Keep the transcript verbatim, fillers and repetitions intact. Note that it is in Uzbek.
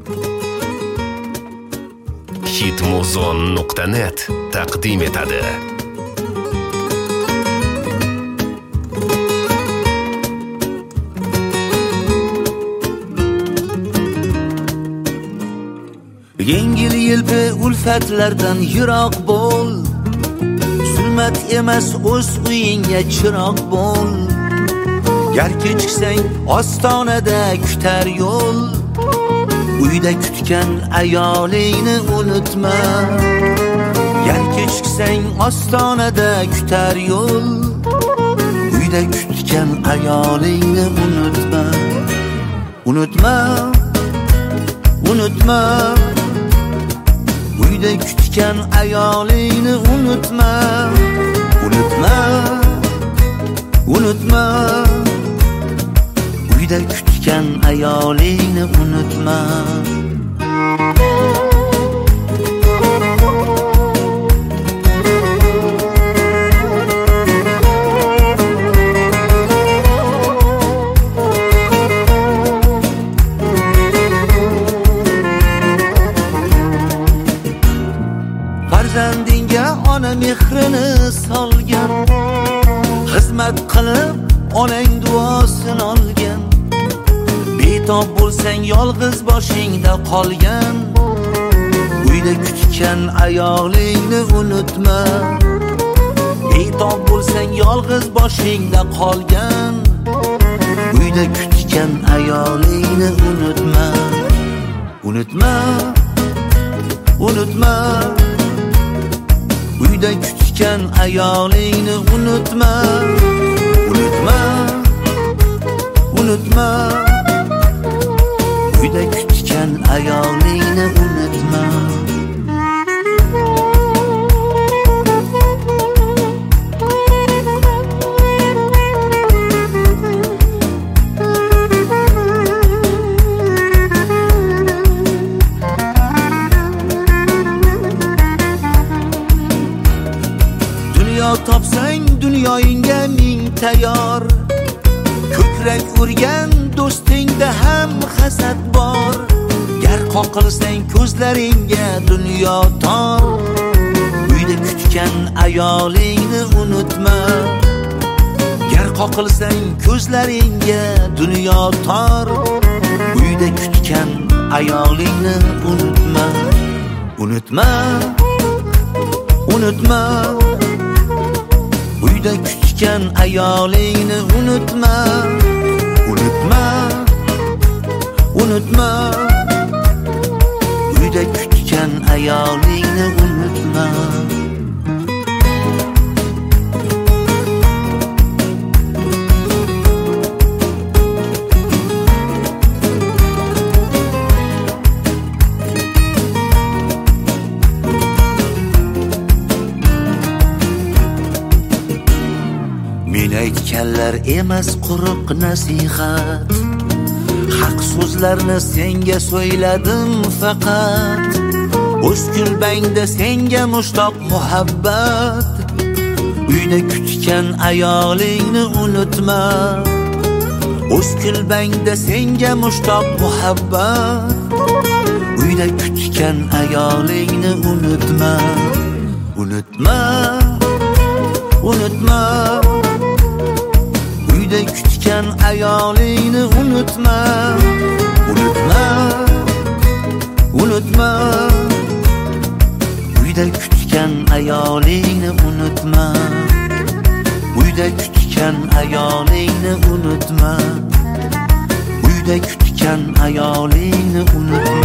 hitmuzon nuqta net taqdim etadi. Yengil yelpi ulfatlardan yiroq bo'l, zulmat emas o'z uyingga chiroq bo'l. Gar kechiksang ostonada kutar yo'l, uyda kutgan ayolingni unutma. Gar kechiksang ostonada kutar yo'l, uyda kutgan ayolingni unutma. Unutma, unutma, uyda kutgan ayolingni unutma. Unutma, unutma, uyda kutgan ayolingni unutma. Farzandingga ona mehrini solgan, xizmat qilib onang duosini olgan. Betob bo'lsang yolg'iz boshingda qolgan, uyda kutgan ayolingni unutma. Betob bo'lsang yolg'iz boshingda qolgan, uyda kutgan ayolingni unutma. Unutma, unutma, uyda kutgan ayolingni unutma. Unutma, unutma, uyda kutgan ayolingni unutma. Dunyo topsang dunyoyingga ming tayyor, ko'krak urgan do'stingda ham hasad bor. Gar qoqilsang ko'zlaringga dunyo tor, uyda kutgan ayolingni unutma. Gar qoqilsang ko'zlaringga dunyo tor, uyda kutgan ayolingni unutma. Unutma, unutma, uyda kutgan ayolingni unutma. Unutma, unutma, uyda kutgan ayolingni unutma. Men aytganlar emas quruq nasihat, haq so'zlarni senga so'yladim faqat. O'z kulbangda senga mushtoq muhabbat, uyda kutgan ayolingni unutma. O'z kulbangda senga mushtoq muhabbat, uyda kutgan ayolingni unutma. Unutma, unutma, uyda kutgan ayolingni unutma. Unutma, unutma, uyda kutgan ayolingni unutma. Uyda kutgan ayolingni unutma. Uyda kutgan ayolingni unutma.